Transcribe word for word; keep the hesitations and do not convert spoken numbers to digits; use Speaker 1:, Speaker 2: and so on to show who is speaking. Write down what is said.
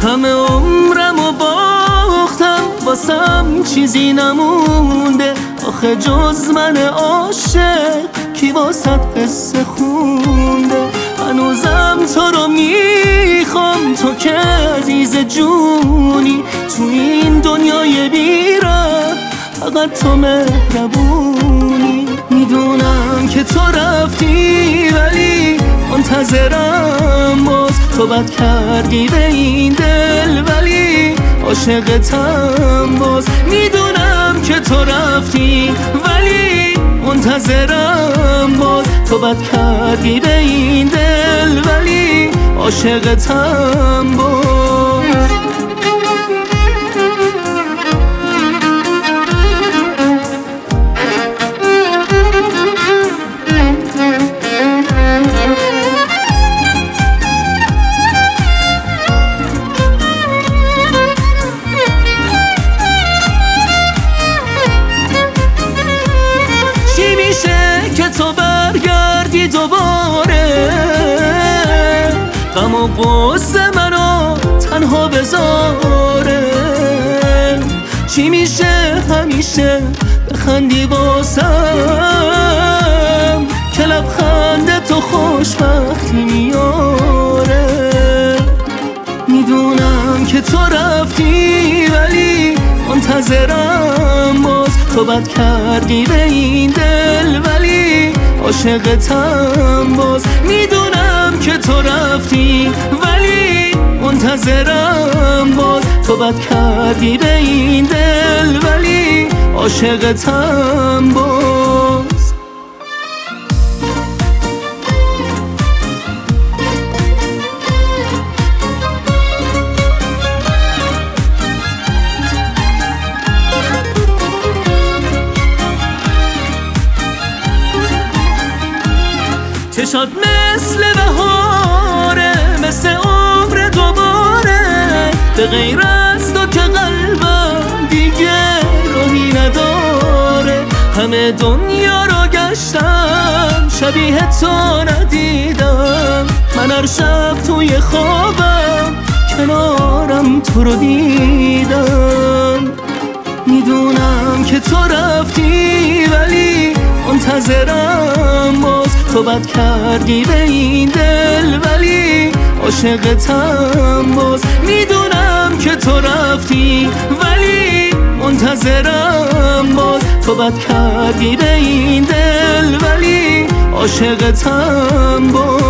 Speaker 1: همه عمرمو باختم واسم چیزی نمونده، آخه جز من عاشق کی واسط قصه خونده. هنوزم تو رو میخوام، تو که عزیز جونی، تو این دنیای بیره فقط تو مهربونی. میدونم که تو رفتی ولی منتظرم باز، تو بد کردی به این دل ولی عاشقتم باز. میدونم که تو رفتی ولی منتظرم باز، تو بد کردی به این دل ولی عاشقتم باز. تو برگردی دوباره، غم و غصه منو تنها بذاره. چی میشه همیشه بخندی واسم، که لبخند تو خوشبختی میاره. میدونم که تو رفتی ولی منتظرم باز، تو بد کردی به این دل ولی عاشقتم باز. میدونم که تو رفتی ولی منتظرم باز، تو بد کردی به این دل ولی عاشقتم باز. چشات مثل بهاره، مثل عمر دوباره، به غیر از تو که قلبم دیگه راهی نداره. همه دنیا رو گشتم شبیه تو ندیدم، من هر شب توی خوابم کنارم تو رو دیدم. میدونم که تو رفتی ولی منتظرم باز، تو بد کردی به این دل ولی عاشقتم باز. میدونم که تو رفتی ولی منتظرم باز، تو بد کردی به این دل ولی عاشقتم باز.